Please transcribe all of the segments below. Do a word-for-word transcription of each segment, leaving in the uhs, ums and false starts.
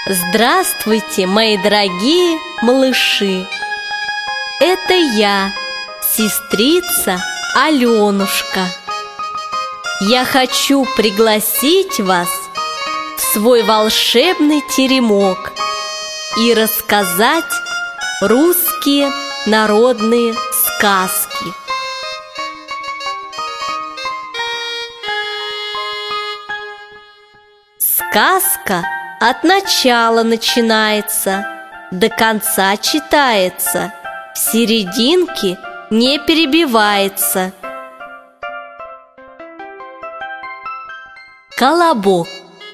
Здравствуйте, мои дорогие малыши! Это я, сестрица Аленушка. Я хочу пригласить вас в свой волшебный теремок и рассказать русские народные сказки. Сказка от начала начинается, до конца читается, в серединке не перебивается. Колобок.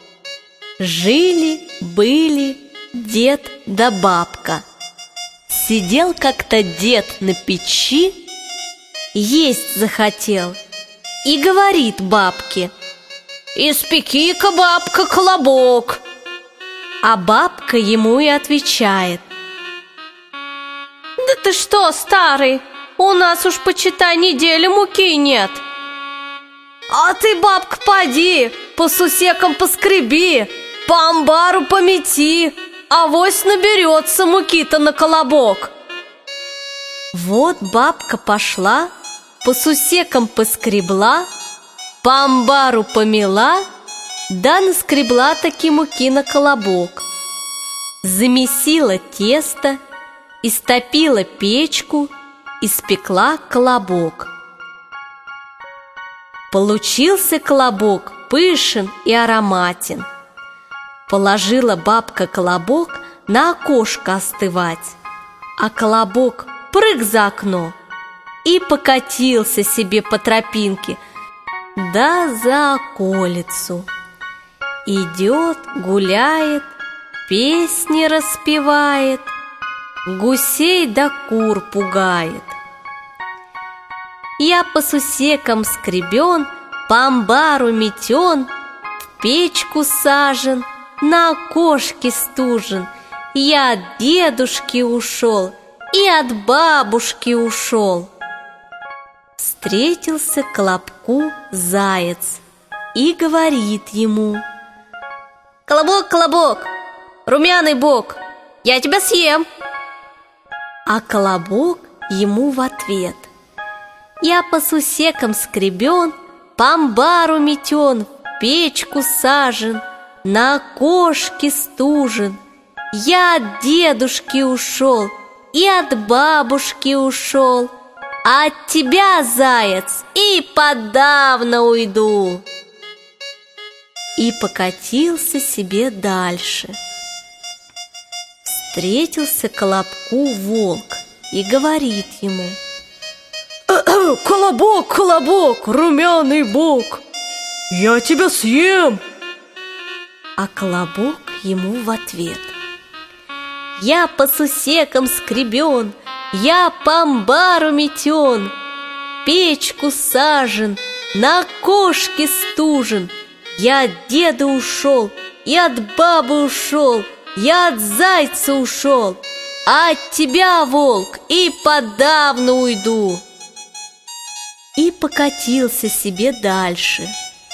Жили-были дед да бабка. Сидел как-то дед на печи, есть захотел, и говорит бабке: «Испеки-ка, бабка, колобок!» А бабка ему и отвечает: «Да ты что, старый, у нас уж, почитай, недели муки нет. А ты, бабка, поди, по сусекам поскреби, по амбару помети, авось наберется муки-то на колобок». Вот бабка пошла, по сусекам поскребла, по амбару помела, да наскребла таки муки на колобок. Замесила тесто, истопила печку, испекла колобок. Получился колобок пышен и ароматен. Положила бабка колобок на окошко остывать, а колобок прыг за окно и покатился себе по тропинке, да за околицу. Идет, гуляет, песни распевает, гусей да кур пугает. Я по сусекам скребен, по амбару метен, в печку сажен, на окошке стужен. Я от дедушки ушел и от бабушки ушел. Встретился колобку заяц и говорит ему: «Колобок, колобок, румяный бок, я тебя съем!» А колобок ему в ответ: «Я по сусекам скребен, по амбару метен, в печку сажен, на окошке стужен. Я от дедушки ушел и от бабушки ушел, а от тебя, заяц, и подавно уйду!» И покатился себе дальше. Встретился колобку волк и говорит ему: «Колобок, колобок, румяный бок, я тебя съем!» А колобок ему в ответ: «Я по сусекам скребен, я по амбару метен, печку сажен, на окошке стужен. Я от деда ушел и от бабы ушел, я от зайца ушел, а от тебя, волк, и подавно уйду!» И покатился себе дальше.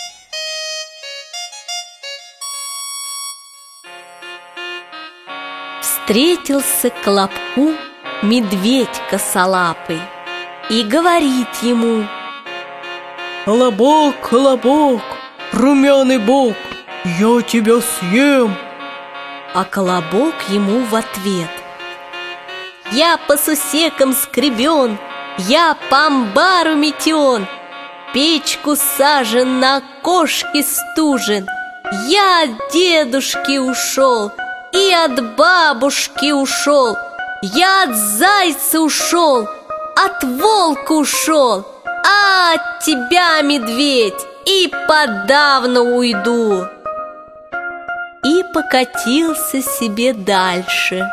Встретился колобку медведь косолапый и говорит ему: «Колобок, колобок, румяный бок, я тебя съем!» А колобок ему в ответ: «Я по сусекам скребен, я по амбару метен, печку сажен, на окошке стужен. Я от дедушки ушел и от бабушки ушел, я от зайца ушел, от волка ушел, а от тебя, медведь, и подавно уйду!» И покатился себе дальше.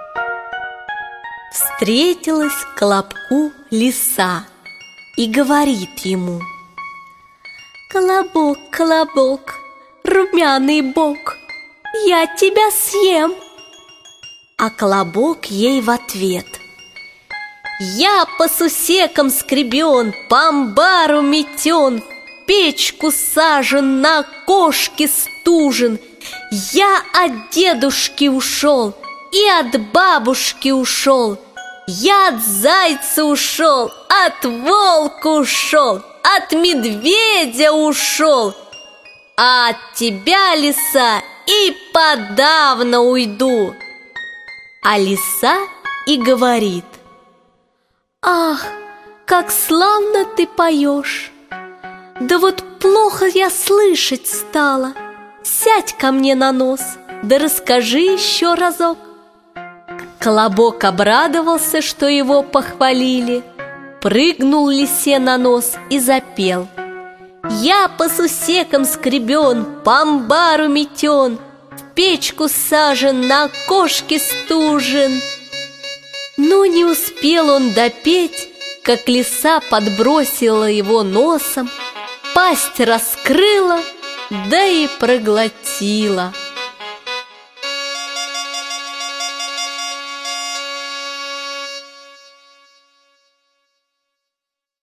Встретилась колобку лиса и говорит ему: «Колобок, колобок, румяный бок, я тебя съем!» А колобок ей в ответ: «Я по сусекам скребен, по амбару метен, печку сажен, на окошке стужен. Я от дедушки ушел и от бабушки ушел, я от зайца ушел, от волка ушел, от медведя ушел, а от тебя, лиса, и подавно уйду. А лиса и говорит: ах, как славно ты поешь! Да вот плохо я слышать стала. Сядь ко мне на нос, да расскажи еще разок. Колобок обрадовался, что его похвалили, прыгнул лисе на нос и запел: я по сусекам скребен, по амбару метен, в печку сажен, на окошке стужен. Но не успел он допеть, как лиса подбросила его носом, пасть раскрыла, да и проглотила.